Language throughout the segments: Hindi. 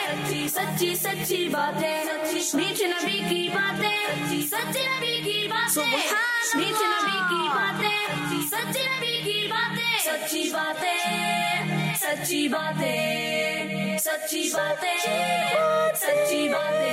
सच्ची सच्ची सच्ची बातें, मीठे नबी की बातें, सच्चे नबी की बातें, मीठे नबी की बातें, सच्चे नबी की बातें, सच्ची बातें, सच्ची बातें, सच्ची बातें, सच्ची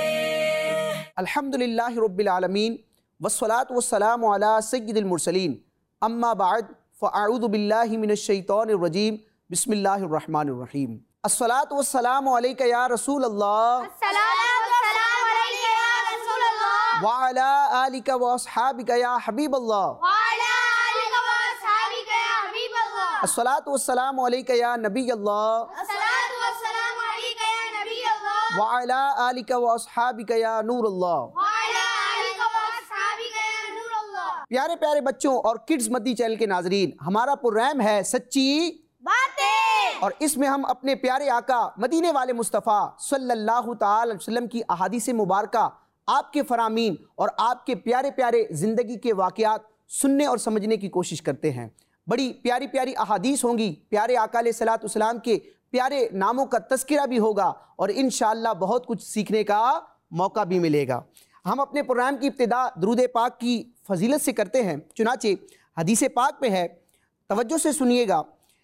बातें। अल्हम्दुलिल्लाहि रब्बिल आलमीन वस्सलातु वस्सलामु अला सय्यिदिल मुरसलीन अम्मा बाद फ़अऊज़ु बिल्लाहि मिनश शैतानिर रजीम बिस्मिल्लाहिर रहमानिर रहीम। अस्सलातु वस्सलामु अलैका या रसूल अल्लाह, अस्सलातु वस्सलामु अलैका या रसूल अल्लाह, व अला आलिका व अस्हाबिका या हबीब अल्लाह, व अला आलिका व अस्हाबिका या हबीब अल्लाह। अस्सलातु वस्सलामु अलैका या नबी अल्लाह, अस्सलातु वस्सलामु अलैका या नबी अल्लाह, व अला आलिका व अस्हाबिका या नूर अल्लाह। व अला आलिका व अस्हाबिका या नूर अल्लाह। प्यारे प्यारे बच्चों और किड्स मदनी चैनल के नाजरीन, हमारा प्रोग्राम है सच्ची बातें, और इसमें हम अपने प्यारे आका मदीने वाले मुस्तफ़ा सल्लल्लाहु ताला अलैहि वसल्लम की अहादीस मुबारका, आपके फरामीन और आपके प्यारे प्यारे ज़िंदगी के वाक़यात सुनने और समझने की कोशिश करते हैं। बड़ी प्यारी प्यारी अहादीस होंगी, प्यारे आका अलैहिस्सलातु वस्सलाम के प्यारे नामों का तज़किरा भी होगा और इंशाअल्लाह बहुत कुछ सीखने का मौका भी मिलेगा। हम अपने प्रोग्राम की इब्तिदा दुरूद पाक की फजीलत से करते हैं। चुनाचे हदीस पाक में है, तवज्जो से सुनिएगा।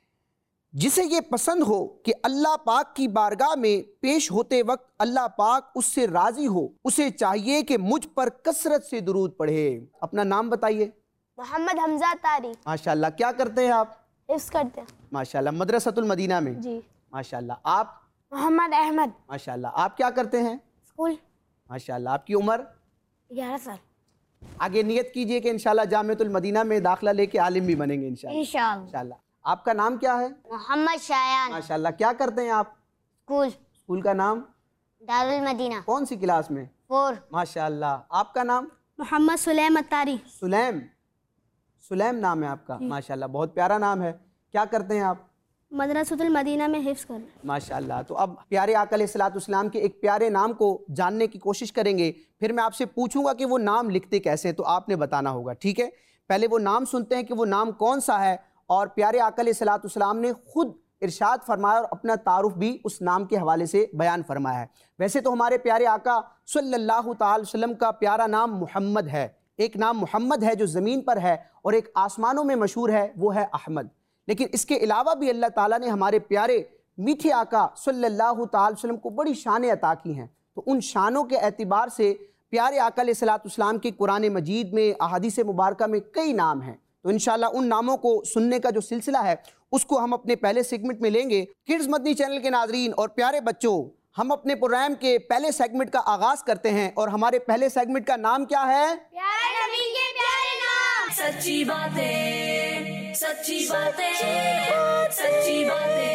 जिसे ये पसंद हो कि अल्लाह पाक की बारगाह में पेश होते वक्त अल्लाह पाक उससे राज़ी हो, उसे चाहिए कि मुझ पर कसरत से दुरूद पढ़े। अपना नाम बताइए। मोहम्मद हमजा तारी। माशाल्लाह। क्या करते हैं आप? हिफ्ज़ करते हैं। माशाल्लाह। मदरसतुल मदीना में? जी। माशाल्लाह। आप? मोहम्मद अहमद। माशाल्लाह। आप क्या करते हैं? स्कूल। माशाल्लाह। आपकी उम्र? 11 साल। आगे नियत कीजिए कि इंशाल्लाह जामिअतुल मदीना में दाखिला लेके आलिम भी बनेंगे इंशाल्लाह। आपका नाम क्या है? मोहम्मद शायान। माशाल्लाह। क्या करते हैं आप? स्कूल। स्कूल का नाम? दारुल मदीना। कौन सी क्लास में? 4। माशाल्लाह। आपका नाम? मोहम्मद सुलैम अत्तारी। सुलैम। सुलैम नाम है आपका? माशाल्लाह, बहुत प्यारा नाम है। क्या करते हैं आप? मदरसतुल मदीना में हिफ्ज़ कर। माशाल्लाह। तो अब प्यारे आका अलैहिस्सलातु वस्सलाम के एक प्यारे नाम को जानने की कोशिश करेंगे। फिर मैं आपसे पूछूंगा कि वो नाम लिखते कैसे हैं, तो आपने बताना होगा, ठीक है? पहले वो नाम सुनते हैं कि वो नाम कौन सा है, और प्यारे आका अलैहिस्सलातु वस्सलाम ने खुद इरशाद फरमाया और अपना तारुफ भी उस नाम के हवाले से बयान फरमाया है। वैसे तो हमारे प्यारे आका सल्लल्लाहु ताला अलैहि वसल्लम का प्यारा नाम मुहम्मद है। एक नाम मुहम्मद है जो ज़मीन पर है और एक आसमानों में मशहूर है, वो है अहमद। लेकिन इसके अलावा भी अल्लाह ताला ने हमारे प्यारे मीठे आका सल्लल्लाहु ताला अलैहि वसल्लम को बड़ी शानें अता की हैं। तो उन शानों के एतबार से प्यारे आका अलैहिस्सलातु वस्सलाम के कुरान मजीद में, अहादीस मुबारका में कई नाम हैं। तो इंशाल्लाह उन नामों को सुनने का जो सिलसिला है उसको हम अपने पहले सेगमेंट में लेंगे। किड्स मदनी चैनल के नाजरीन और प्यारे बच्चों, हम अपने प्रोग्राम के पहले सेगमेंट का आगाज करते हैं और हमारे पहले सेगमेंट का नाम क्या है? प्यारे नबी के प्यारे नाम। सच्ची बातें, सच्ची बातें, सच्ची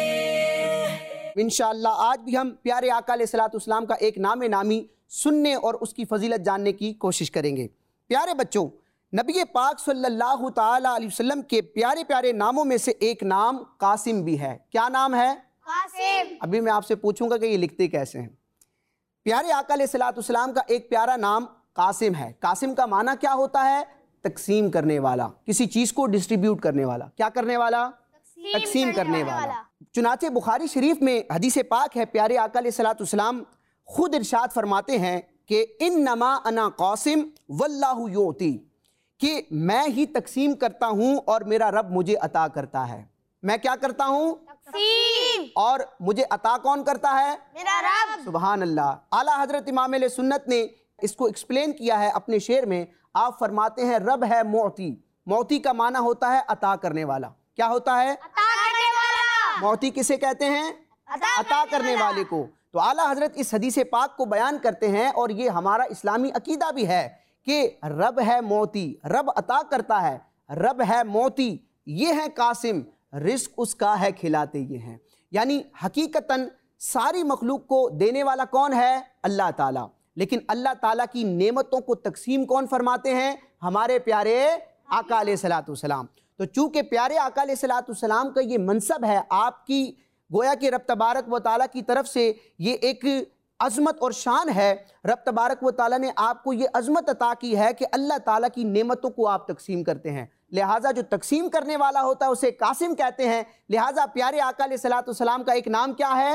बातें। इंशाअल्लाह आज भी हम प्यारे आका अलैहिस्सलातु वस्सलाम का एक नाम नामी सुनने और उसकी फजीलत जानने की कोशिश करेंगे। प्यारे बच्चों, नबी पाक सल्लल्लाहु ताला अलैहि वसल्लम के प्यारे प्यारे नामों में से एक नाम कासिम भी है। क्या नाम है? कासिम। अभी मैं आपसे पूछूंगा कि ये लिखते कैसे हैं। प्यारे आका अलैहिस्सलातु वस्सलाम का एक प्यारा नाम कासिम है। कासिम का माना क्या होता है? तकसीम करने वाला, किसी चीज को डिस्ट्रीब्यूट करने वाला। क्या करने वाला? तकसीम करने वाला। चुनाचे बुखारी शरीफ में हदीस पाक है, प्यारे आका अलैहिस्सलातु वस्सलाम खुद इरशाद फरमाते हैं कि इन्नमा अना कासिम वल्लाहु युती, कि मैं ही तकसीम करता हूं और मेरा रब मुझे अता करता है। मैं क्या करता हूं? तकसीम। और मुझे अता कौन करता है? मेरा रब। सुभान अल्लाह। आला हजरत इमाम अहले सुन्नत ने इसको एक्सप्लेन किया है अपने शेर में। आप फरमाते हैं रब है मोती। मोती का माना होता है अता करने वाला। क्या होता है? अता करने वाला। मोती किसे कहते हैं? अता करने वाले को। तो आला हजरत इस हदीस पाक को बयान करते हैं और ये हमारा इस्लामी अकीदा भी है कि रब है मोती, रब अता करता है, रब है मोती, ये है कासिम, रिस्क उसका है खिलाते ये हैं। यानी हकीकतन सारी मखलूक को देने वाला कौन है? अल्लाह ताला। लेकिन अल्लाह ताला की नेमतों को तकसीम कौन फरमाते हैं? हमारे प्यारे आका अलैहिस्सलातु वस्सलाम। तो चूँकि प्यारे आका अलैहिस्सलातु वस्सलाम का ये मनसब है, आपकी गोया कि रब तबारक व ताला की तरफ से ये एक अज़मत और शान है। रब तबारक व ताला ने आपको ये अज़मत अता की है कि अल्लाह ताला की नेमतों को आप तकसीम करते हैं। लिहाजा जो तकसीम करने वाला होता है उसे कासिम कहते हैं। लिहाजा प्यारे आका अलैहिस्सलातु वस्सलाम का एक नाम क्या है?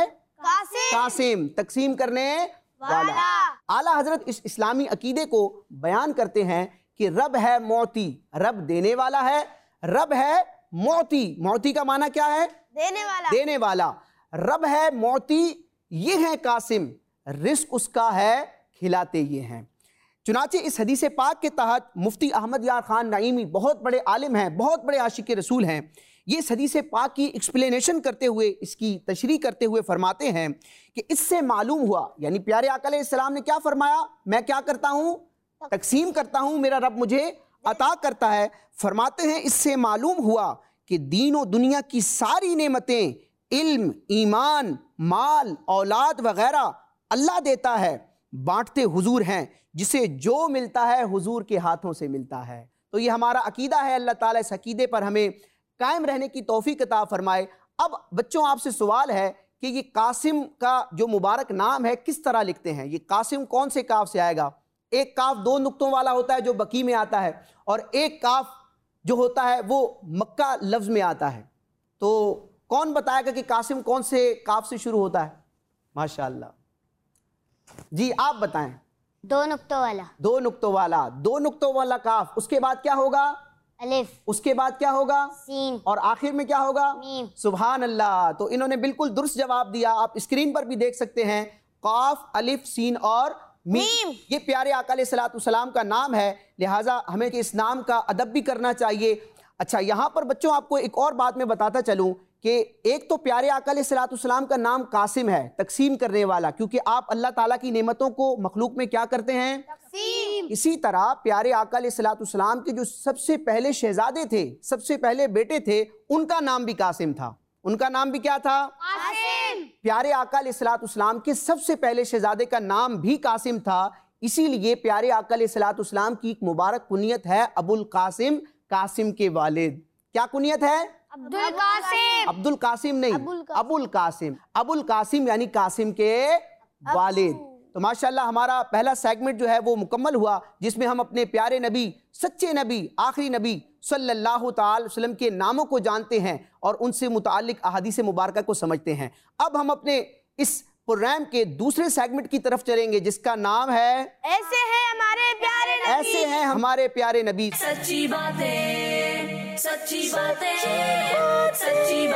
कासिम, तकसीम करने वाला। आला हजरत इस इस्लामी अकीदे को बयान करते हैं कि रब है मौती, रब देने वाला है, रब है मौती, मौती का माना क्या है? देने वाला। रब है मौती, ये है कासिम, रिस्क उसका है, खिलाते ये हैं। चुनाचे इस हदीस पाक के तहत मुफ्ती अहमद यार खान नईमी बहुत बड़े आलिम हैं, बहुत बड़े आशिक रसूल हैं। ये इस हदीस पाक की एक्सप्लेनेशन करते हुए, इसकी तशरीह करते हुए फरमाते हैं कि इससे मालूम हुआ, यानी प्यारे आका अलैहिस्सलाम ने क्या फरमाया? मैं क्या करता हूँ? तकसीम करता हूँ, मेरा रब मुझे अता करता है। फरमाते हैं इससे मालूम हुआ कि दीन और दुनिया की सारी नेमतें, इल्म, ईमान, माल, औलाद वगैरह अल्लाह देता है, बांटते हुजूर हैं, जिसे जो मिलता है हुजूर के हाथों से मिलता है। तो ये हमारा अकीदा है। अल्लाह ताला इस अकीदे पर हमें कायम रहने की तौफीक अता फरमाए। अब बच्चों, आपसे सवाल है कि ये कासिम का जो मुबारक नाम है किस तरह लिखते हैं? ये कासिम कौन से काफ से आएगा? एक काफ 2 नुक्तों वाला होता है जो बकी में आता है, और एक काफ जो होता है वो मक्का लफ्ज में आता है। तो कौन बताएगा कि कासिम कौन से काफ से शुरू होता है? माशाअल्लाह जी, आप बताएं। 2 नुक्तों वाला। 2 नुक्तों वाला, 2 नुक्तों वाला काफ। उसके बाद क्या होगा? अलिफ। उसके बाद क्या होगा? सीन। और आखिर में क्या होगा? मीम। सुभान अल्लाह। तो इन्होंने बिल्कुल दुरुस्त जवाब दिया। आप स्क्रीन पर भी देख सकते हैं, काफ, अलिफ, सीन और मीम। ये प्यारे आका अलैहिस्सलाम का नाम है, लिहाजा हमें इस नाम का अदब भी करना चाहिए। अच्छा, यहाँ पर बच्चों आपको एक और बात मैं बताता चलूँ कि एक तो प्यारे आका अलैहिस्सलाम का नाम कासिम है, तकसीम करने वाला, क्योंकि आप अल्लाह ताला की नेमतों को मखलूक में क्या करते हैं? तकसीम। इसी तरह प्यारे आका अलैहिस्सलाम के जो सबसे पहले शहजादे थे, सबसे पहले बेटे थे, उनका नाम भी कासिम था। उनका नाम भी क्या था? कासिम। प्यारे आका अलैहिस्सलाम के सबसे पहले शहजादे का नाम भी कासिम था। इसीलिए प्यारे आका अलैहिस्सलाम की एक मुबारक कुनियत है अबुल कासिम, कासिम के वालिद। क्या कुनियत है? अब्दुल कासिम। अब्दुल कासिम नहीं, अबुल कासिम। अबुल कासिम यानी कासिम के वालिद। तो माशाल्लाह हमारा पहला सेगमेंट जो है वो मुकम्मल हुआ, जिसमें हम अपने प्यारे नबी, सच्चे नबी, आखिरी नबी सल्लल्लाहु अलैहि वसल्लम के नामों को जानते हैं और उनसे मुताल्लिक अहादीस मुबारका को समझते हैं। अब हम अपने इस प्रोग्राम के दूसरे सेगमेंट की तरफ चलेंगे, जिसका नाम है ऐसे हैं हमारे प्यारे नबी। ऐसे हैं हमारे प्यारे नबी। सच्ची बातें, सच्ची बातें, सच्ची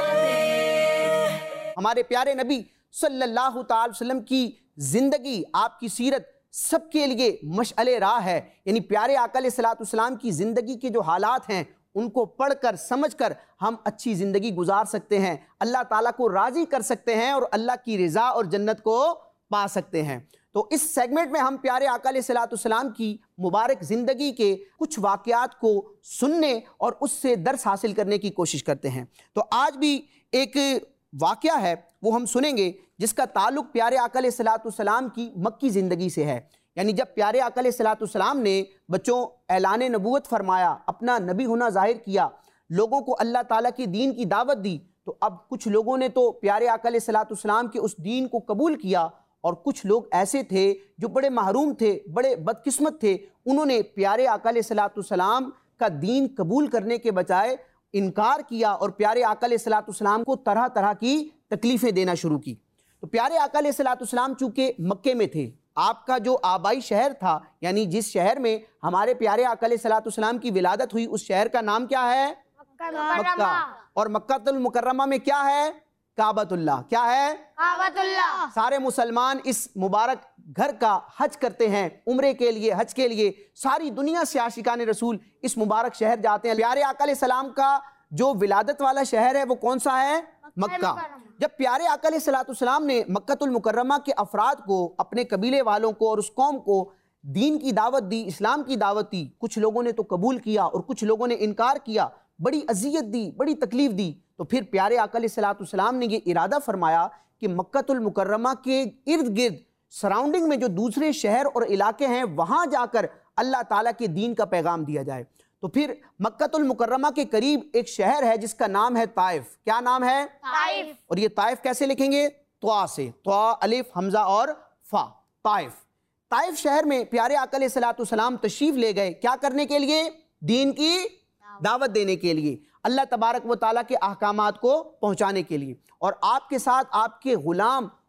बातें। हमारे प्यारे नबी सल्लल्लाहु अलैहि वसल्लम की जिंदगी, आपकी सीरत सबके लिए मशअले राह है। यानी प्यारे आका अलैहिस्सलाम की जिंदगी के जो हालात हैं उनको पढ़कर समझकर हम अच्छी ज़िंदगी गुजार सकते हैं, अल्लाह ताला को राज़ी कर सकते हैं और अल्लाह की रज़ा और जन्नत को पा सकते हैं। तो इस सेगमेंट में हम प्यारे आका अलैहिस्सलाम की मुबारक ज़िंदगी के कुछ वाक़यात को सुनने और उससे दर्स हासिल करने की कोशिश करते हैं। तो आज भी एक वाक़या है वो हम सुनेंगे, जिसका ताल्लुक़ प्यारे आका अलैहिस्सलाम की मक्की ज़िंदगी से है। यानी जब प्यारे आका अलैहिस्सलाम ने बच्चों ऐलान नबूवत फरमाया, अपना नबी होना जाहिर किया, लोगों को अल्लाह ताला की दीन की दावत दी, तो अब कुछ लोगों ने तो प्यारे आका अलैहिस्सलाम के उस दीन को कबूल किया, और कुछ लोग ऐसे थे जो बड़े महरूम थे, बड़े बदकिस्मत थे। उन्होंने प्यारे आका अलैहिस्सलाम का दीन कबूल करने के बजाय इनकार किया और प्यारे आका अलैहिस्सलाम को तरह तरह की तकलीफ़ें देना शुरू की। तो प्यारे आका अलैहिस्सलाम चूँकि मक्के में थे, आपका जो आबाई शहर था, यानी जिस शहर में हमारे प्यारे आका अलैहिस्सलाम की विलादत हुई, उस शहर का नाम क्या है? मक्का। और मक्कातुल मुकर्रमा में क्या है? काबतुल्लाह। क्या है? काबतुल्लाह। सारे मुसलमान इस मुबारक घर का हज करते हैं, उम्रे के लिए, हज के लिए। सारी दुनिया से आशिकान रसूल इस मुबारक शहर जाते हैं। प्यारे आका अलैहिस्सलाम का जो विलादत वाला शहर है वो कौन सा है? मक्का। जब प्यारे आका अलैहिस्सलाम ने मक्कातुल मुकर्रमा के अफराद को, अपने कबीले वालों को और उस कौम को दीन की दावत दी, इस्लाम की दावत दी, कुछ लोगों ने तो कबूल किया और कुछ लोगों ने इनकार किया, बड़ी अजियत दी, बड़ी तकलीफ दी। तो फिर प्यारे आका अलैहिस्सलाम ने ये इरादा फरमाया कि मक्कातुल मुकर्रमा के इर्द गिर्द सराउंडिंग में जो दूसरे शहर और इलाके हैं, वहाँ जाकर अल्लाह ताला के दीन का पैगाम दिया जाए। तो फिर मक्कातुल मुकर्रमा के करीब एक शहर है जिसका नाम है ताइफ। क्या नाम है? ताइफ। और ये ताइफ कैसे लिखेंगे? त्वा से, त्वा, अलिफ, हमजा और फा, ताइफ। ताइफ शहर में प्यारे आका अलैहिस्सलाम तशरीफ ले गए, क्या करने के लिए? दीन की दावत देने के लिए, अल्लाह तबारक व ताला के अहकामात को पहुंचाने के लिए। और आपके साथ आपके गुलाम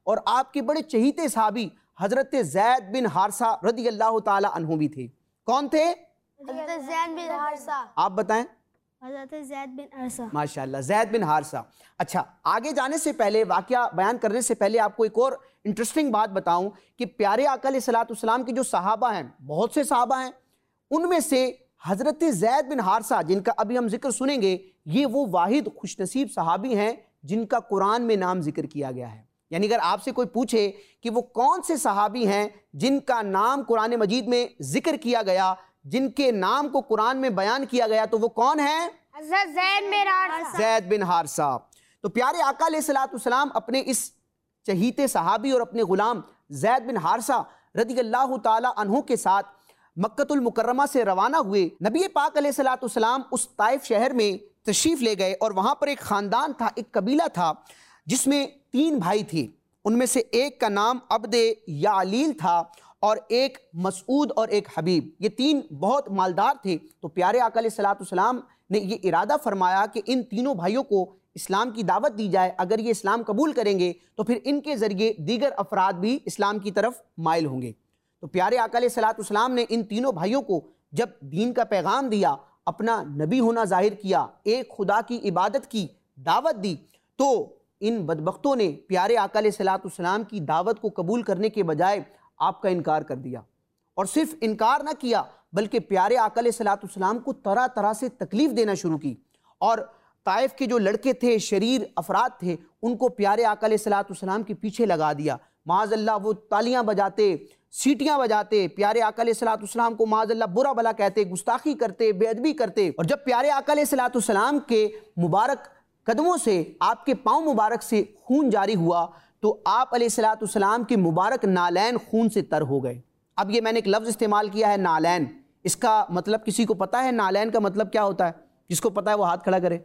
और आपके बड़े चहीते सहाबी हजरत ज़ैद बिन हारसा रदी अल्लाह ताला अन्हु भी थे। कौन थे? हज़रत ज़ैद बिन हारसा। आप बताएं। हज़रत ज़ैद बिन हारसा। माशाल्लाह, ज़ैद बिन हारसा। अच्छा, आगे जाने से पहले, वाक़या बयान करने से पहले आपको एक और इंटरेस्टिंग बात बताऊं कि प्यारे आका अलैहिस्सलाम के जो सहाबा हैं, बहुत से सहाबा हैं, उनमें से हज़रत ज़ैद बिन हारसा, जिनका अभी हम जिक्र सुनेंगे, ये वो वाहिद खुशनसीब सहाबी हैं जिनका कुरान में नाम जिक्र किया गया है। यानी अगर आपसे कोई पूछे कि वो कौन से सहाबी हैं जिनका नाम कुरान मजीद में जिक्र किया गया, जिनके नाम को कुरान में बयान किया गया, तो वो कौन है? हज़रत ज़ैद बिन हारसा। ज़ैद बिन हारसा। तो प्यारे आका अलैहिस्सलाम अपने इस चहीते सहाबी और अपने गुलाम ज़ैद बिन हारसा रज़ी अल्लाह ताला अन्हु के साथ मक्कतुल मुकर्रमा से रवाना हुए। नबी पाक अलैहिस्सलाम उस ताइफ शहर में तशरीफ़ ले गए और वहाँ पर एक ख़ानदान था, एक कबीला था जिसमें 3 भाई थे। उनमें से एक का नाम अब्दे यालील था और एक मसूद और एक हबीब। ये 3 बहुत मालदार थे। तो प्यारे आका अलैहिस्सलाम ने ये इरादा फरमाया कि इन तीनों भाइयों को इस्लाम की दावत दी जाए। अगर ये इस्लाम कबूल करेंगे तो फिर इनके ज़रिए दीगर अफराद भी इस्लाम की तरफ माइल होंगे। तो प्यारे आका अलैहिस्सलाम ने इन तीनों भाइयों को जब दीन का पैगाम दिया, अपना नबी होना जाहिर किया, एक खुदा की इबादत की दावत दी, तो इन बदबख्तों ने प्यारे आका अलैहिस्सलाम की दावत को कबूल करने के बजाय आपका इनकार कर दिया। और सिर्फ इनकार ना किया बल्कि प्यारे आका अलैहिस्सलाम को तरह तरह से तकलीफ़ देना शुरू की। और ताइफ के जो लड़के थे, शरीर अफराद थे, उनको प्यारे आका अलैहिस्सलाम के पीछे लगा दिया। माज़अल्लाह वो तालियां बजाते, सीटियां बजाते, प्यारे आका अलैहिस्सलाम को माज़अल्लाह बुरा भला कहते, गुस्ताखी करते, बेअदबी करते। और जब प्यारे आका अलैहिस्सलाम के मुबारक कदमों से, आपके पाँव मुबारक से खून जारी हुआ तो आप अलैहिस्सलाम के मुबारक नालैन खून से तर हो गए। अब ये मैंने एक लफ्ज़ इस्तेमाल किया है नालैन, इसका मतलब किसी को पता है नालैन का मतलब क्या होता है? जिसको पता है वो हाथ खड़ा करे।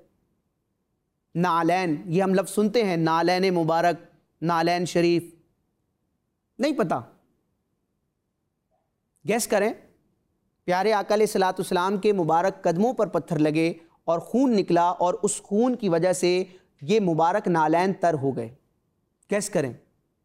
नालैन, ये हम लफ्ज़ सुनते हैं, नालैन मुबारक, नालैन शरीफ, नहीं पता? गैस करें। प्यारे आका अलैहिस्सलाम के मुबारक कदमों पर पत्थर लगे और खून निकला और उस खून की वजह से ये मुबारक नालैन तर हो गए। गैस करें।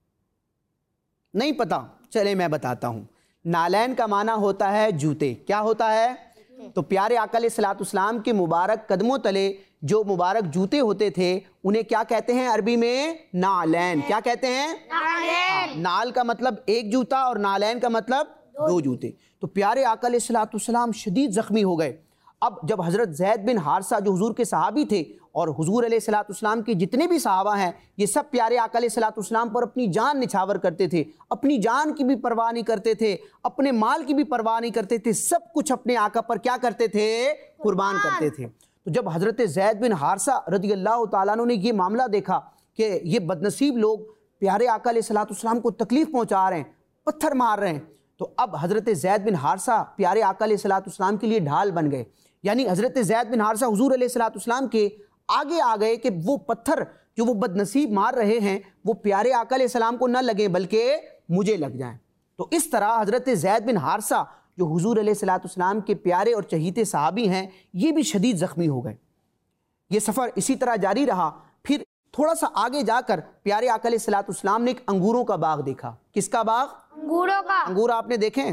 नहीं पता? चले मैं बताता हूँ। नालैन का माना होता है जूते। क्या होता है? तो प्यारे आका अलैहिस्सलाम के मुबारक कदमों तले जो मुबारक जूते होते थे उन्हें क्या कहते हैं अरबी में? नालैन। क्या कहते हैं? नालैन। नाल का मतलब एक जूता और नालैन का मतलब 2 जूते। तो प्यारे आका अलैहिस्सलाम शदीद ज़ख्मी हो गए। अब जब हज़रत ज़ैद बिन हारसा जो हुजूर के सहाबी थे और हुजूर अलैहिस्सलाम के जितने भी सहाबा हैं, ये सब प्यारे आका अलैहिस्सलाम पर अपनी जान निछावर करते थे, अपनी जान की भी परवाह नहीं करते थे, अपने माल की भी परवाह नहीं करते थे, सब कुछ अपने आका पर क्या करते थे? कुर्बान करते थे। तो जब हज़रत ज़ैद बिन हारसा रज़ी अल्लाह तआला अन्हु ने ये मामला देखा कि ये बदनसीब लोग प्यारे आका अलैहिस्सलाम को तकलीफ़ पहुँचा रहे हैं, पत्थर मार रहे हैं, तो अब हज़रत ज़ैद बिन हारसा प्यारे आका अलैहिस्सलाम के लिए ढाल बन गए। यानी हज़रत ज़ैद बिन हारसा हुजूर अलैहिस्सलाम के आगे आ गए कि वो पत्थर जो वो बदनसीब मार रहे हैं वो प्यारे आका अलैहिस्सलाम को न लगे बल्कि मुझे लग जाएं। तो इस तरह हज़रत ज़ैद बिन हारसा जो हुजूर अलैहिस्सलाम के प्यारे और चहीते सहाबी हैं, ये भी शदीद ज़ख्मी हो गए। ये सफ़र इसी तरह जारी रहा। फिर थोड़ा सा आगे जाकर प्यारे आका अलैहिस्सलाम ने एक अंगूरों का बाग देखा। किसका बाग? अंगूरों का। अंगूर आपने देखे,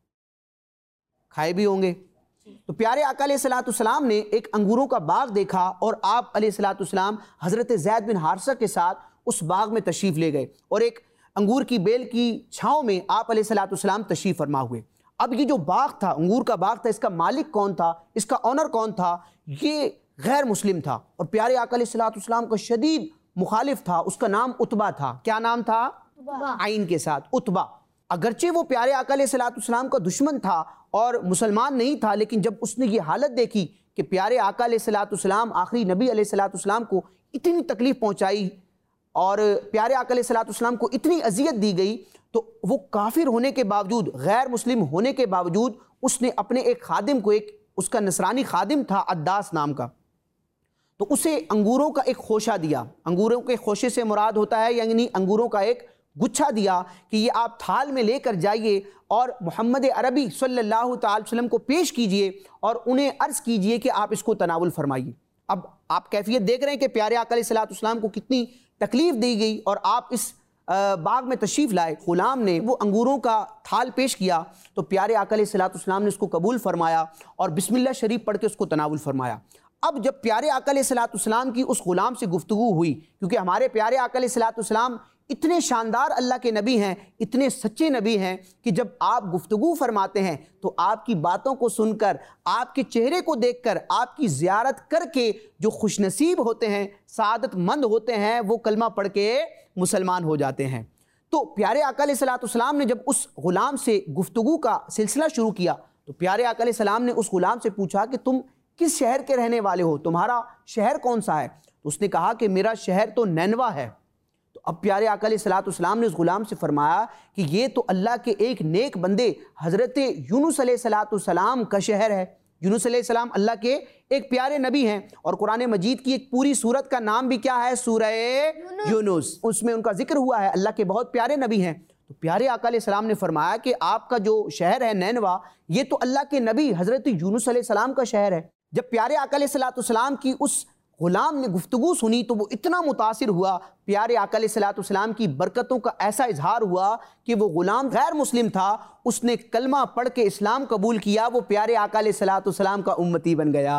खाए भी होंगे। तो प्यारे आका अलैहिस्सलाम ने एक अंगूरों का बाग देखा और आप अलैहिस्सलाम हज़रत ज़ैद बिन हारसा के साथ उस बाग में तशरीफ़ ले गए और एक अंगूर की बेल की छाँव में आप अलैहिस्सलाम तशरीफ़ फरमा हुए। अब ये जो बाग था, अंगूर का बाग था, इसका मालिक कौन था, इसका ऑनर कौन था? ये गैर मुस्लिम था और प्यारे आका अलैहिस्सलाम का शदीद मुखालिफ था। उसका नाम उतबा था। क्या नाम था? आइन के साथ उतबा। अगरचे वो प्यारे आका अलैहिस्सलाम का दुश्मन था और मुसलमान नहीं था, लेकिन जब उसने ये हालत देखी कि प्यारे आका अलैहिस्सलाम आखिरी नबी अलैहिस्सलाम को इतनी तकलीफ़ पहुँचाई और प्यारे आका अलैहिस्सलाम को इतनी अजियत दी गई, तो वो काफिर होने के बावजूद, गैर मुस्लिम होने के बावजूद उसने अपने एक खादिम को, एक उसका नसरानी खादिम था अद्दास नाम का, तो उसे अंगूरों का एक खोशा दिया। अंगूरों के खोशे से मुराद होता है यानी अंगूरों का एक गुच्छा दिया कि ये आप थाल में लेकर जाइए और मोहम्मद अरबी सल्लल्लाहु अलैहि वसल्लम को पेश कीजिए और उन्हें अर्ज़ कीजिए कि आप इसको तनावुल फरमाइए। अब आप कैफियत देख रहे हैं कि प्यारे आका अलैहिस्सलाम को कितनी तकलीफ़ दी गई और आप इस बाग में तशरीफ़ लाए, ग़ुलाम ने वो अंगूरों का थाल पेश किया तो प्यारे आका अलैहिस्सलाम ने उसको कबूल फरमाया और बिस्मिल्लाह शरीफ पढ़ के उसको तनावुल फरमाया। अब जब प्यारे आका अलैहिस्सलाम की उस ग़ुलाम से गुफ्तगू हुई, क्योंकि हमारे प्यारे आका अलैहिस्सलाम इतने शानदार अल्लाह के नबी हैं, इतने सच्चे नबी हैं कि जब आप गुफ्तगू फरमाते हैं तो आपकी बातों को सुनकर, आपके चेहरे को देखकर, आपकी ज़ियारत करके जो खुशनसीब होते हैं, सादतमंद होते हैं, वो कलमा पढ़ के मुसलमान हो जाते हैं। तो प्यारे आका अलैहिस्सलाम ने जब उस ग़ुलाम से गुफ्तगू का सिलसिला शुरू किया तो प्यारे आका अलैहिस्सलाम ने उस ग़ुलाम से पूछा कि तुम किस शहर के रहने वाले हो, तुम्हारा शहर कौन सा है? तो उसने कहा कि मेरा शहर तो नैनवा है। तो अब प्यारे आका अलैहिस्सलाम ने उस ग़ुलाम से फरमाया कि ये तो अल्लाह के एक नेक बंदे हज़रत यूनुस अलैहिस्सलाम का शहर है। यूनुस अलैहिस्सलाम अल्लाह के एक प्यारे नबी हैं और कुरान मजीद की एक पूरी सूरत का नाम भी क्या है? सूरह यूनुस। उसमें उनका जिक्र हुआ है, अल्लाह के बहुत प्यारे नबी हैं। तो प्यारे आका अलैहिस्सलाम ने फरमाया कि आपका जो शहर है नैनवा, ये तो अल्लाह के नबी हज़रत यूनुस अलैहिस्सलाम का शहर है। जब प्यारे आका अलैहिस्सलाम की उस ग़ुलाम ने गुफ्तगू सुनी तो वो इतना मुतासिर हुआ, प्यारे आका अलैहिस्सलाम की बरकतों का ऐसा इजहार हुआ कि वो ग़ुलाम गैर मुस्लिम था, उसने कलमा पढ़ के इस्लाम कबूल किया, वो प्यारे आका अलैहिस्सलाम का उम्मती बन गया।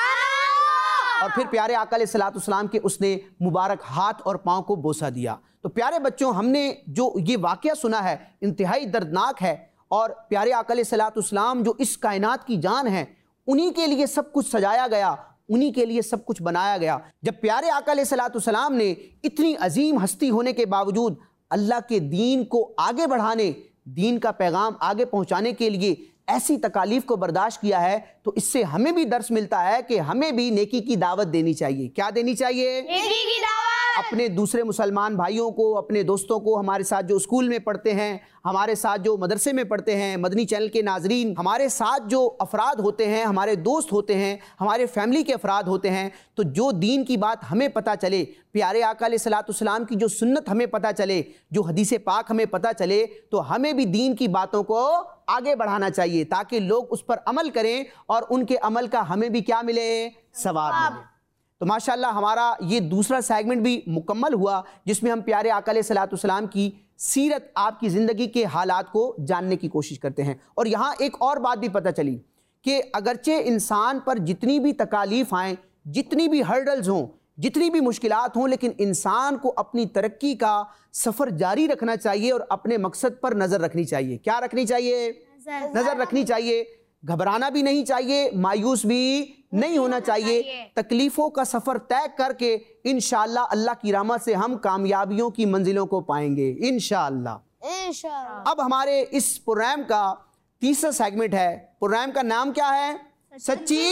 और फिर प्यारे आका अलैहिस्सलाम के उसने मुबारक हाथ और पाँव को बोसा दिया। तो प्यारे बच्चों, हमने जो ये वाक़या सुना है इंतहाई दर्दनाक है और प्यारे आका अलैहिस्सलाम जो इस कायनात की जान है, उन्हीं के लिए सब कुछ सजाया गया, उन्हीं के लिए सब कुछ बनाया गया। जब प्यारे आका अलैहिस्सलाम ने इतनी अजीम हस्ती होने के बावजूद अल्लाह के दीन को आगे बढ़ाने, दीन का पैगाम आगे पहुंचाने के लिए ऐसी तकालीफ को बर्दाश्त किया है, तो इससे हमें भी दर्स मिलता है कि हमें भी नेकी की दावत देनी चाहिए। क्या देनी चाहिए? नेकी की दावत। अपने दूसरे मुसलमान भाइयों को, अपने दोस्तों को, हमारे साथ जो स्कूल में पढ़ते हैं, हमारे साथ जो मदरसे में पढ़ते हैं, मदनी चैनल के नाजरीन, हमारे साथ जो अफराद होते हैं, हमारे दोस्त होते हैं, हमारे फैमिली के अफराद होते हैं, तो जो दीन की बात हमें पता चले, प्यारे आका अलैहिस्सलाम की जो सुन्नत हमें पता चले, जो हदीस पाक हमें पता चले, तो हमें भी दीन की बातों को आगे बढ़ाना चाहिए ताकि लोग उस पर अमल करें और उनके अमल का हमें भी क्या मिले? सवाब मिले। तो माशाल्लाह हमारा ये दूसरा सेगमेंट भी मुकम्मल हुआ जिसमें हम प्यारे आका अलैहिस्सलाम की सीरत, आपकी ज़िंदगी के हालात को जानने की कोशिश करते हैं। और यहाँ एक और बात भी पता चली कि अगरचे इंसान पर जितनी भी तकालीफ आएँ, जितनी भी हर्डल्स हों, जितनी भी मुश्किलात हों, लेकिन इंसान को अपनी तरक्की का सफ़र जारी रखना चाहिए और अपने मकसद पर नज़र रखनी चाहिए। क्या रखनी चाहिए? नज़र रखनी चाहिए। घबराना भी नहीं चाहिए, मायूस भी नहीं होना चाहिए। तकलीफ़ों का सफ़र तय करके इंशाअल्लाह अल्लाह की रहमत से हम कामयाबियों की मंजिलों को पाएंगे इंशाअल्लाह। अब हमारे इस प्रोग्राम का तीसरा सेगमेंट है। प्रोग्राम का नाम क्या है? सच्ची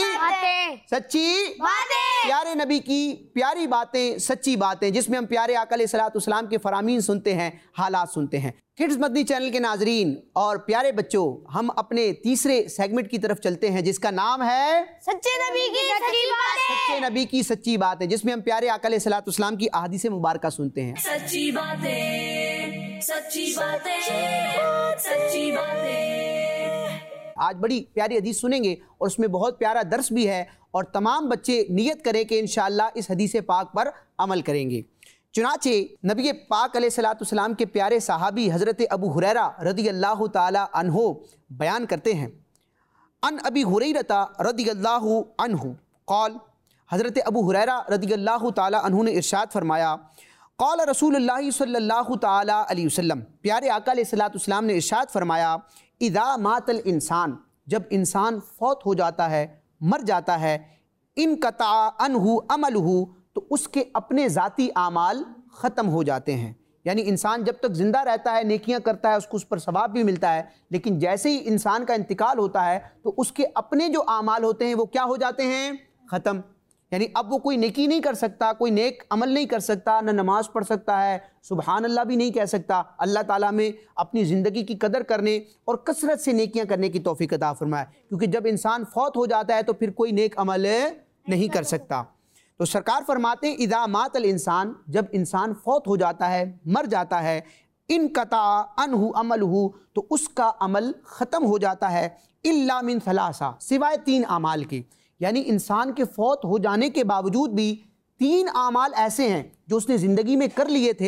बातें। प्यारे नबी की प्यारी बातें, सच्ची बातें, जिसमें हम प्यारे आका अलैहिस्सलाम के फरामीन सुनते हैं, हालात सुनते हैं। किड्स मदनी चैनल के नाजरीन और प्यारे बच्चों, हम अपने तीसरे सेगमेंट की तरफ चलते हैं जिसका नाम है सच्चे नबी की सच्ची बातें। सच्चे नबी की सच्ची बातें, जिसमें हम प्यारे आका अलैहिस्सलाम की अहादीस मुबारका सुनते हैं। सच्ची बातें, सच्ची बातें, सच्ची बातें। आज बड़ी प्यारी हदीस सुनेंगे और उसमें बहुत प्यारा दर्स भी है और तमाम बच्चे नियत करें कि इंशाअल्लाह इस हदीस पाक पर अमल करेंगे। चुनाचे नबी पाक अलैहिस्सलाम के प्यारे सहाबी हज़रत अबू हुरैरा रज़ियल्लाहु ताला अन्हु बयान करते हैं, अन अबी हुरैरा रज़ियल्लाहु अन्हु क़ाल, हज़रत अबू हुरैरा रज़ियल्लाहु ताला अन्हु ने इरशाद फरमाया, क़ाल रसूलुल्लाह सल्लल्लाहु ताला अलैहि वसल्लम, प्यारे आका अलैहिस्सलाम ने इरशाद फरमाया, इदा मातल इंसान, जब इंसान फौत हो जाता है, मर जाता है, इन कता अनहु अमलहु, तो उसके अपने ज़ाती आमाल ख़त्म हो जाते हैं। यानी इंसान जब तक ज़िंदा रहता है, नेकियां करता है, उसको उस पर सवाब भी मिलता है, लेकिन जैसे ही इंसान का इंतकाल होता है तो उसके अपने जो आमाल होते हैं वो क्या हो जाते हैं? ख़त्म। यानी अब वो कोई नेकी नहीं कर सकता, कोई नेक अमल नहीं कर सकता, न नमाज़ पढ़ सकता है, सुबहान अल्लाह भी नहीं कह सकता। अल्लाह ताला में अपनी ज़िंदगी की कदर करने और कसरत से नेकियां करने की तौफीक अता फरमाए, क्योंकि जब इंसान फौत हो जाता है तो फिर कोई नेक अमल नहीं कर सकता। तो सरकार फरमाते हैं, इदा मातल इंसान, जब इंसान फौत हो जाता है, मर जाता है, इन कता अनहु अमलहु, तो उसका अमल ख़त्म हो जाता है, इल्ला मिन सलासा, सिवाय 3 आमाल के। यानी इंसान के फौत हो जाने के बावजूद भी 3 आमाल ऐसे हैं जो उसने ज़िंदगी में कर लिए थे,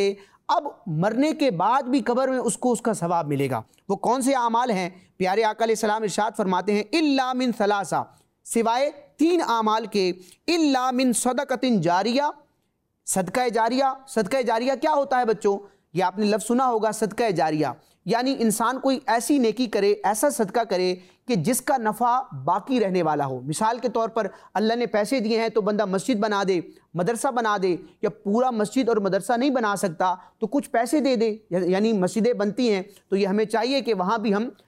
अब मरने के बाद भी कब्र में उसको उसका सवाब मिलेगा। वो कौन से आमाल हैं? प्यारे आका अलैहिस्सलाम इरशाद फरमाते हैं, इल्ला मिन सलासा, सिवाय 3 आमाल के, इल्ला मिन सदक़तिन जारिया, सदका जारिया। सदका जारिया क्या होता है बच्चों? ये आपने लफ्ज़ सुना होगा, सदका जारिया, यानी इंसान कोई ऐसी नेकी करे, ऐसा सदका करे कि जिसका नफ़ा बाकी रहने वाला हो। मिसाल के तौर पर अल्लाह ने पैसे दिए हैं तो बंदा मस्जिद बना दे, मदरसा बना दे, या पूरा मस्जिद और मदरसा नहीं बना सकता तो कुछ पैसे दे दे, यानी मस्जिदें बनती हैं तो ये हमें चाहिए कि वहाँ भी हम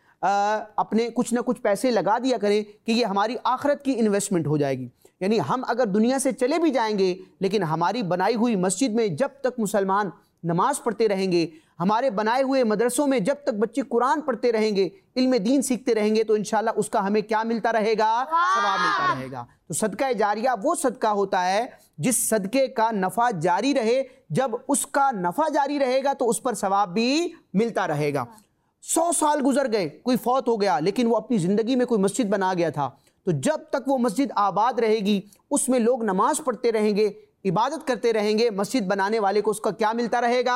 अपने कुछ ना कुछ पैसे लगा दिया करें कि ये हमारी आखिरत की इन्वेस्टमेंट हो जाएगी। यानी हम अगर दुनिया से चले भी जाएंगे लेकिन हमारी बनाई हुई मस्जिद में जब तक मुसलमान नमाज पढ़ते रहेंगे, हमारे बनाए हुए मदरसों में जब तक बच्चे कुरान पढ़ते रहेंगे, इल्म दीन सीखते रहेंगे, तो इंशाल्लाह उसका हमें क्या मिलता रहेगा? सवाब मिलता रहेगा। तो सदका जारिया वो सदका होता है जिस सदके का नफ़ा जारी रहे, जब उसका नफ़ा जारी रहेगा तो उस पर सवाब भी मिलता रहेगा। 100 साल गुजर गए, कोई फौत हो गया, लेकिन वो अपनी ज़िंदगी में कोई मस्जिद बना गया था, तो जब तक वो मस्जिद आबाद रहेगी, उसमें लोग नमाज पढ़ते रहेंगे, इबादत करते रहेंगे, मस्जिद बनाने वाले को उसका क्या मिलता रहेगा?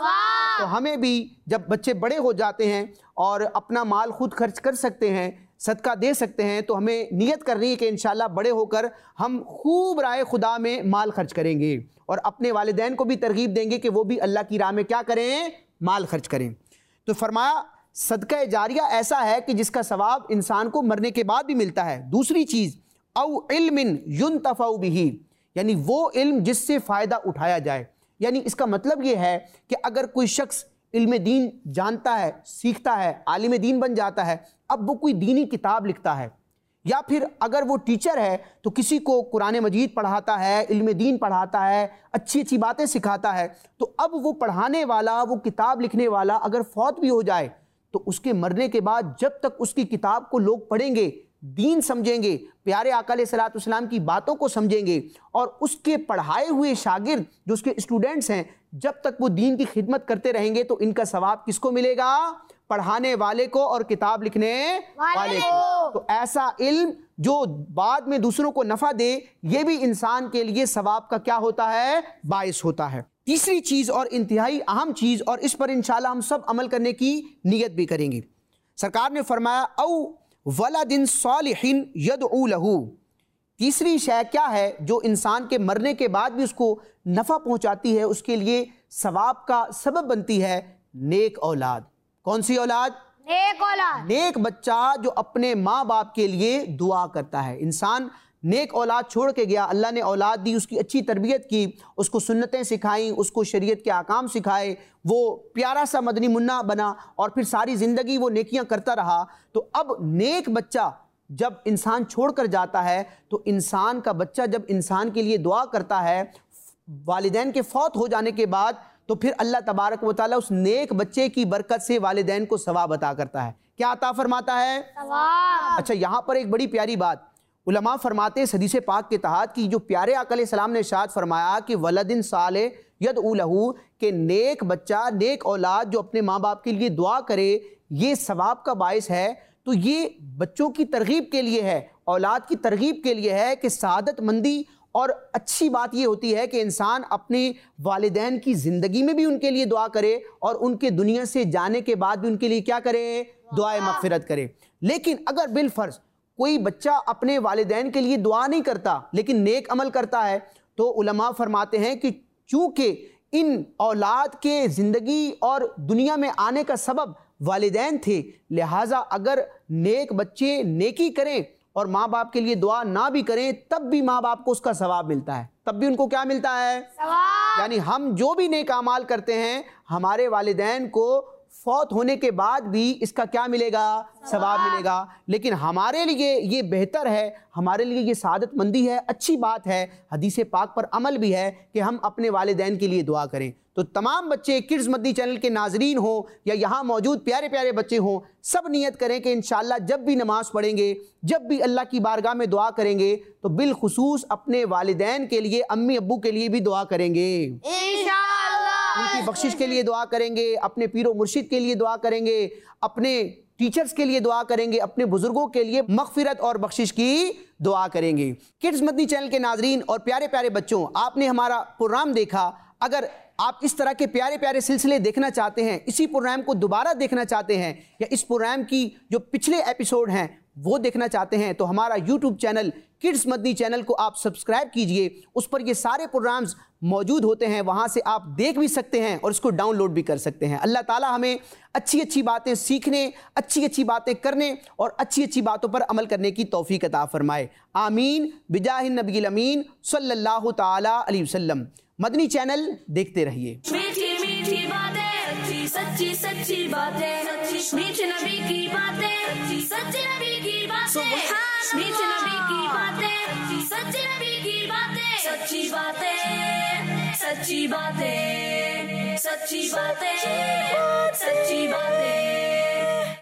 तो हमें भी जब बच्चे बड़े हो जाते हैं और अपना माल खुद खर्च कर सकते हैं, सदका दे सकते हैं, तो हमें नियत करनी है कि इंशाल्लाह बड़े होकर हम खूब राह खुदा में माल खर्च करेंगे और अपने वालिदैन को भी तरगीब देंगे कि वो भी अल्लाह की राह में क्या करें? माल खर्च करें। तो फरमाया सदका जारिया ऐसा है कि जिसका सवाब इंसान को मरने के बाद भी मिलता है। दूसरी चीज़, औ इल्मिन युन्तफ़उ बिही, यानी वो इल्म जिससे फ़ायदा उठाया जाए। यानी इसका मतलब ये है कि अगर कोई शख्स इल्म दीन जानता है, सीखता है, आलिम दीन बन जाता है, अब वो कोई दीनी किताब लिखता है, या फिर अगर वो टीचर है तो किसी को कुरान मजीद पढ़ाता है, इल्म दीन पढ़ाता है, अच्छी अच्छी बातें सिखाता है, तो अब वो पढ़ाने वाला, वो किताब लिखने वाला अगर फौत भी हो जाए तो उसके मरने के बाद जब तक उसकी किताब को लोग पढ़ेंगे, दीन समझेंगे, प्यारे आका अलैहिस्सलातु वस्सलाम की बातों को समझेंगे, और उसके पढ़ाए हुए शागिर्द जो उसके स्टूडेंट्स हैं, जब तक वो दीन की खिदमत करते रहेंगे तो इनका सवाब किसको मिलेगा? पढ़ाने वाले को और किताब लिखने वाले को। तो ऐसा इल्म जो बाद में दूसरों को नफ़ा दे, ये भी इंसान के लिए सवाब का क्या होता है? बाइस होता है। तीसरी चीज़ और इंतहाई अहम चीज़, और इस पर इंशाल्लाह हम सब अमल करने की नीयत भी करेंगे, सरकार ने फरमाया औ वलदिन सालिहिन यदउ लहू। तीसरी शय क्या है जो इंसान के मरने के बाद भी उसको नफ़ा पहुंचाती है, उसके लिए सवाब का सबब बनती है? नेक औलाद। कौन सी औलाद? नेक औलाद। नेक बच्चा जो अपने माँ बाप के लिए दुआ करता है। इंसान नेक औलाद छोड़ के गया, अल्लाह ने औलाद दी, उसकी अच्छी तरबियत की, उसको सुन्नतें सिखाई, उसको शरीयत के अहकाम सिखाए, वो प्यारा सा मदनी मुन्ना बना और फिर सारी ज़िंदगी वो नेकियां करता रहा। तो अब नेक बच्चा जब इंसान छोड़ कर जाता है, तो इंसान का बच्चा जब इंसान के लिए दुआ करता है वालिदैन के फौत हो जाने के बाद, तो फिर अल्लाह तबारक व तआला उस नेक बच्चे की बरकत से वालिदैन को सवाब अता करता है। क्या अता फरमाता है? सवाब। अच्छा, यहाँ पर एक बड़ी प्यारी बात उलमा फरमाते हैं हदीस पाक के तहत कि जो प्यारे आका अलैहिस्सलाम ने इरशाद फरमाया कि वलदिन साले यदउ लहू, के नेक बच्चा, नेक औलाद जो अपने माँ बाप के लिए दुआ करे, ये सवाब का बाइस है। तो ये बच्चों की तरगीब के लिए है, औलाद की तरगीब के लिए है कि सआदतमंदी और अच्छी बात ये होती है कि इंसान अपने वालिदैन की ज़िंदगी में भी उनके लिए दुआ करे और उनके दुनिया से जाने के बाद भी उनके लिए क्या करे? दुआए मग़फ़िरत करे। लेकिन अगर बिलफ़र्ज़ कोई बच्चा अपने वालिदैन के लिए दुआ नहीं करता लेकिन नेक अमल करता है, तो उलमा फरमाते हैं कि चूँकि इन औलाद के ज़िंदगी और दुनिया में आने का सबब वालिदैन थे, लिहाजा अगर नेक बच्चे नेकी करें और माँ बाप के लिए दुआ ना भी करें, तब भी माँ बाप को उसका सवाब मिलता है, तब भी उनको क्या मिलता है? सवाब। यानी हम जो भी नेक अमाल करते हैं, हमारे वालिदैन को फौत होने के बाद भी इसका क्या मिलेगा? सवाब मिलेगा। लेकिन हमारे लिए ये बेहतर है, हमारे लिए ये सादतमंदी है, अच्छी बात है, हदीस पाक पर अमल भी है कि हम अपने वालिदैन के लिए दुआ करें। तो तमाम बच्चे किड्स मदनी चैनल के नाजरीन हों या यहाँ मौजूद प्यारे प्यारे बच्चे हों, सब नियत करें कि इंशाअल्लाह जब भी नमाज़ पढ़ेंगे, जब भी अल्लाह की बारगाह में दुआ करेंगे, तो बिलखुसूस अपने वालिदैन के लिए, अम्मी अब्बू के लिए भी दुआ करेंगे, इंशाअल्लाह। उनकी बख्शिश के लिए दुआ करेंगे, अपने पीरो मुर्शिद के लिए दुआ करेंगे, अपने टीचर्स के लिए दुआ करेंगे, अपने बुजुर्गों के लिए मग़फ़िरत और बख्शिश की दुआ करेंगे। किड्स मदनी चैनल के नाजरीन और प्यारे प्यारे बच्चों, आपने हमारा प्रोग्राम देखा। अगर आप इस तरह के प्यारे प्यारे सिलसिले देखना चाहते हैं, इसी प्रोग्राम को दोबारा देखना चाहते हैं, या इस प्रोग्राम की जो पिछले एपिसोड हैं वो देखना चाहते हैं, तो हमारा YouTube channel kids Madani channel को आप सब्सक्राइब कीजिए। उस पर ये सारे प्रोग्राम्स मौजूद होते हैं, वहाँ से आप देख भी सकते हैं और इसको डाउनलोड भी कर सकते हैं। अल्लाह ताला हमें अच्छी अच्छी बातें सीखने, अच्छी अच्छी बातें करने और अच्छी अच्छी बातों पर अमल करने की तौफीक अता फरमाए। आमीन बिजाहिन नबील अमीन सल्लल्लाहु ताला अलैहि वसल्लम। मदनी चैनल देखते रहिए। मीठी मीठी बातें, सच्ची सच्ची बातें, मीठे नबी की बातें, सच्चे नबी की बातें, मीठे नबी की बातें, सच्चे नबी की बातें, सच्ची बातें, सच्ची बातें, सच्ची बातें, सच्ची बातें।